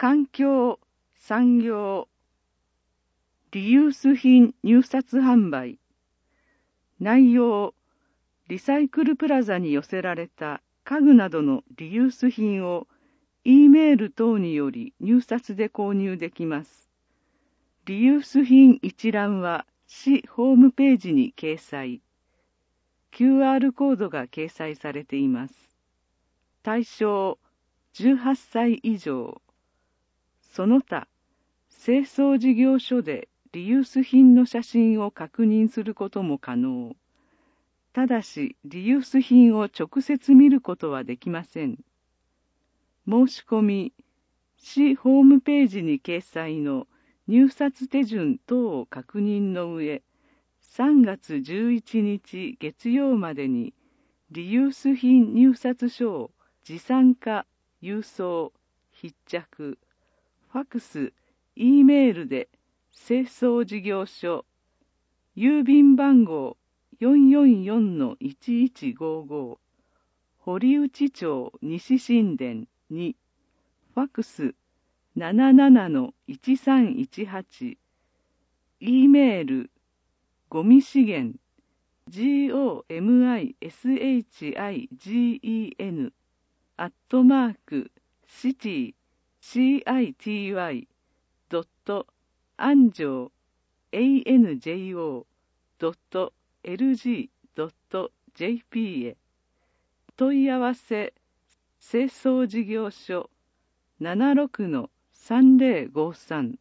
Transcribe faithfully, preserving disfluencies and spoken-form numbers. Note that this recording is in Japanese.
環境、産業、リユース品入札販売。内容、リサイクルプラザに寄せられた家具などのリユース品を E メール等により入札で購入できます。リユース品一覧は市ホームページに掲載。キューアール コードが掲載されています。対象、じゅうはっさい以上。その他、清掃事業所でリユース品の写真を確認することも可能。ただし、リユース品を直接見ることはできません。申し込み、市ホームページに掲載の入札手順等を確認の上、さんがつじゅういちにち月曜までにリユース品入札書を持参か郵送、必着、ファクス、E メールで清掃事業所、郵便番号 よんよんよんのいちいちごご、堀内町西新田に、ファクス ななななのいちさんいちはち、E メール、ゴミ資源、gomishigen、アットマーク、シティ、city、ドット、安城、anjo、ドット、lg、ドット、jp へ。問い合わせ、清掃事業所 ななろくのさんぜろごさん